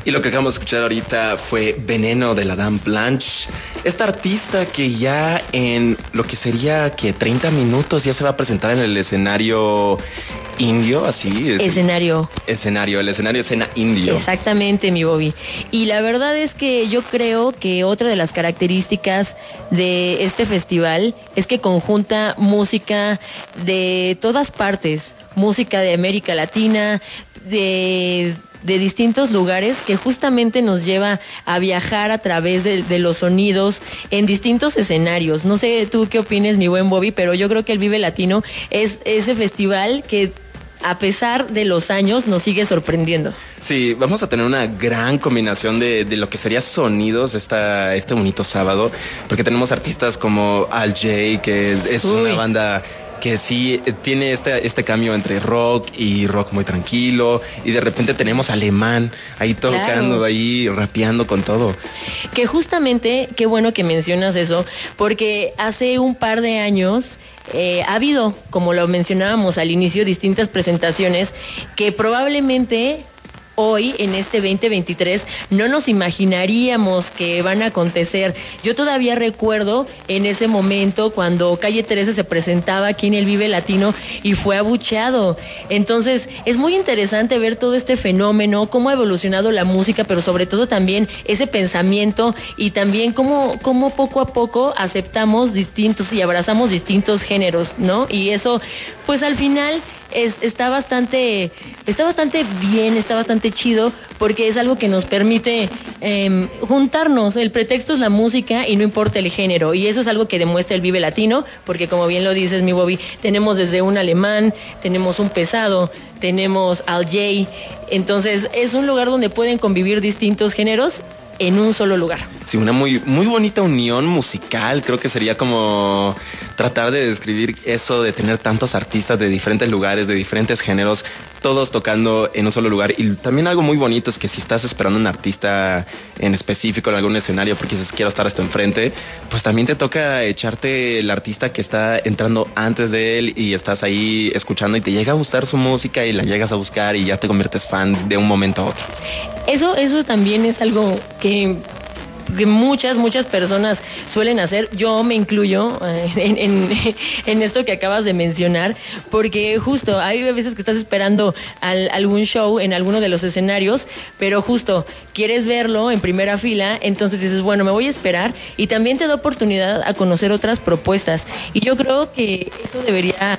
Y lo que acabamos de escuchar ahorita fue Veneno de la Dame Blanche. Esta artista que ya en lo que sería que 30 minutos ya se va a presentar en el escenario indio, así es. Escenario, el escenario escena indio. Exactamente, mi Bobby. Y la verdad es que yo creo que otra de las características de este festival es que conjunta música de todas partes, música de América Latina, de distintos lugares, que justamente nos lleva a viajar a través de los sonidos en distintos escenarios. No sé tú qué opines, mi buen Bobby, pero yo creo que el Vive Latino es ese festival que a pesar de los años nos sigue sorprendiendo. Sí, vamos a tener una gran combinación de lo que sería sonidos este bonito sábado, porque tenemos artistas como Al Jay, que es una banda que sí tiene este cambio entre rock y rock muy tranquilo, y de repente tenemos Alemán ahí tocando, ahí rapeando con todo. Que justamente, qué bueno que mencionas eso, porque hace un par de años ha habido, como lo mencionábamos al inicio, distintas presentaciones que probablemente hoy, en este 2023, no nos imaginaríamos que van a acontecer. Yo todavía recuerdo en ese momento cuando Calle 13 se presentaba aquí en el Vive Latino y fue abucheado. Entonces, es muy interesante ver todo este fenómeno, cómo ha evolucionado la música, pero sobre todo también ese pensamiento y también cómo poco a poco aceptamos distintos y abrazamos distintos géneros, ¿no? Y eso, pues al final está bastante bien, está bastante chido, porque es algo que nos permite juntarnos. El pretexto es la música y no importa el género, y eso es algo que demuestra el Vive Latino, porque como bien lo dices, mi Bobby, tenemos desde un alemán, tenemos un pesado, tenemos Al Jay. Entonces es un lugar donde pueden convivir distintos géneros en un solo lugar. Sí, una muy bonita unión musical. Creo que sería como tratar de describir eso de tener tantos artistas de diferentes lugares, de diferentes géneros, todos tocando en un solo lugar. Y también algo muy bonito es que si estás esperando un artista en específico en algún escenario porque dices quiero estar hasta enfrente, pues también te toca echarte el artista que está entrando antes de él y estás ahí escuchando y te llega a gustar su música y la llegas a buscar y ya te conviertes fan de un momento a otro. Eso también es algo que muchas personas suelen hacer. Yo me incluyo en esto que acabas de mencionar, porque justo hay veces que estás esperando algún show en alguno de los escenarios, pero justo quieres verlo en primera fila, entonces dices, bueno, me voy a esperar, y también te da oportunidad a conocer otras propuestas, y yo creo que eso debería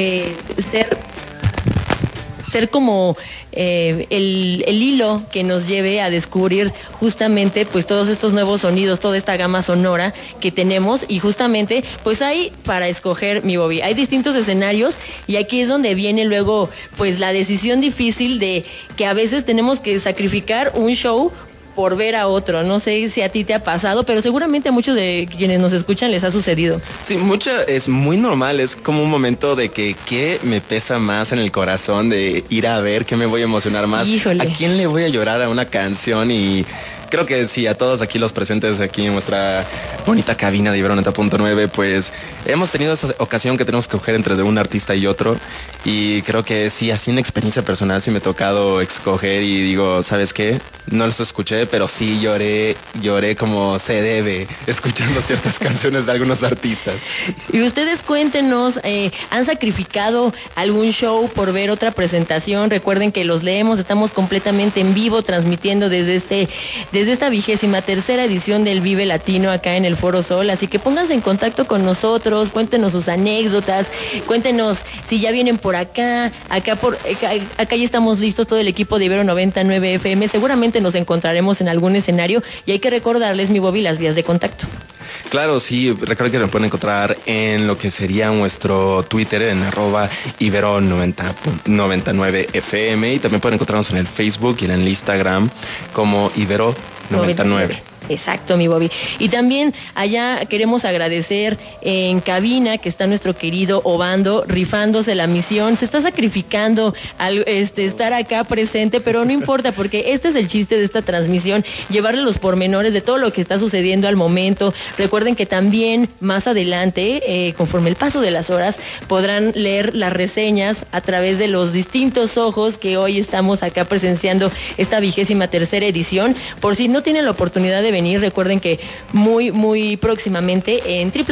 ser como el hilo que nos lleve a descubrir justamente pues todos estos nuevos sonidos, toda esta gama sonora que tenemos, y justamente pues hay para escoger, mi Bobby, hay distintos escenarios, y aquí es donde viene luego pues la decisión difícil de que a veces tenemos que sacrificar un show por ver a otro. No sé si a ti te ha pasado, pero seguramente a muchos de quienes nos escuchan les ha sucedido. Sí, es muy normal, es como un momento de que qué me pesa más en el corazón de ir a ver, qué me voy a emocionar más. Híjole. ¿A quién le voy a llorar a una canción? Y creo que sí, a todos aquí los presentes aquí en nuestra bonita cabina de Ibero 90.9, pues hemos tenido esa ocasión que tenemos que escoger entre de un artista y otro, y creo que sí, así en experiencia personal sí me ha tocado escoger y digo, ¿sabes qué? No los escuché, pero sí lloré como se debe, escuchando ciertas canciones de algunos artistas. Y ustedes cuéntenos, ¿han sacrificado algún show por ver otra presentación? Recuerden que los leemos, estamos completamente en vivo transmitiendo desde esta 23ª edición del Vive Latino acá en el Foro Sol, así que pónganse en contacto con nosotros, cuéntenos sus anécdotas, cuéntenos si ya vienen por acá ya estamos listos, todo el equipo de Ibero 99 FM, seguramente nos encontraremos en algún escenario, y hay que recordarles, mi Bobby, las vías de contacto. Claro, sí, recuerden que nos pueden encontrar en lo que sería nuestro Twitter, en @Ibero99FM, y también pueden encontrarnos en el Facebook y en el Instagram como Ibero99. Exacto, mi Bobby. Y también allá queremos agradecer en cabina que está nuestro querido Obando rifándose la misión. Se está sacrificando al estar acá presente, pero no importa porque este es el chiste de esta transmisión, llevarle los pormenores de todo lo que está sucediendo al momento. Recuerden que también más adelante, conforme el paso de las horas, podrán leer las reseñas a través de los distintos ojos que hoy estamos acá presenciando esta 23ª edición. Por si no tienen la oportunidad de venir, recuerden que muy próximamente en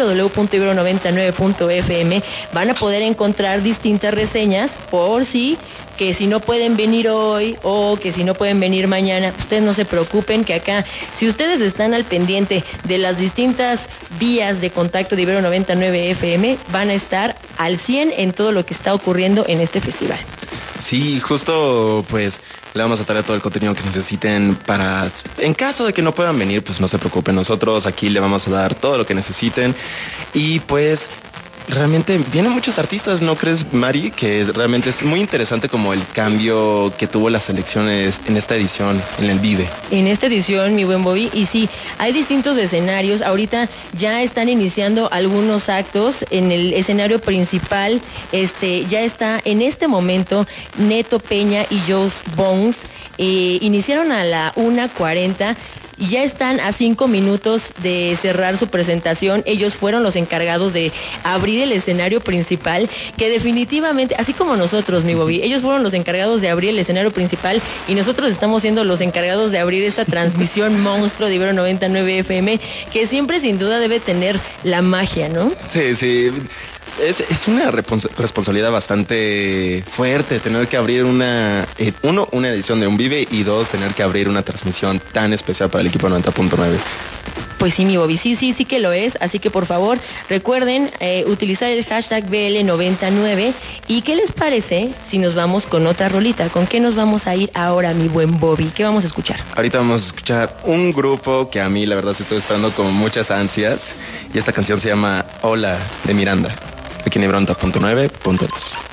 www.ibero99.fm van a poder encontrar distintas reseñas por si que si no pueden venir hoy o que si no pueden venir mañana, ustedes no se preocupen que acá, si ustedes están al pendiente de las distintas vías de contacto de Ibero 99 FM, van a estar al 100 en todo lo que está ocurriendo en este festival. Sí, justo pues le vamos a traer todo el contenido que necesiten para, en caso de que no puedan venir, pues no se preocupen, nosotros aquí le vamos a dar todo lo que necesiten y pues realmente vienen muchos artistas, ¿no crees, Mari? Que realmente es muy interesante como el cambio que tuvo las elecciones en esta edición, en el Vive. En esta edición, mi buen Bobby, y sí, hay distintos escenarios. Ahorita ya están iniciando algunos actos en el escenario principal. Ya está en este momento Neto Peña y Joss Bones. Iniciaron a la 1:40. Y ya están a 5 minutos de cerrar su presentación. Ellos fueron los encargados de abrir el escenario principal, que definitivamente, así como nosotros, mi Bobby, ellos fueron los encargados de abrir el escenario principal y nosotros estamos siendo los encargados de abrir esta transmisión monstruo de Ibero 99 FM, que siempre sin duda debe tener la magia, ¿no? Sí, sí. Es una responsabilidad bastante fuerte tener que abrir una edición de un Vive y dos, tener que abrir una transmisión tan especial para el equipo 90.9. Pues sí, mi Bobby, sí que lo es. Así que por favor, recuerden utilizar el hashtag BL99. ¿Y qué les parece si nos vamos con otra rolita? ¿Con qué nos vamos a ir ahora, mi buen Bobby? ¿Qué vamos a escuchar? Ahorita vamos a escuchar un grupo que a mí la verdad se estoy esperando con muchas ansias. Y esta canción se llama Hola, de Miranda. Aquí en Ibero 90.9.2.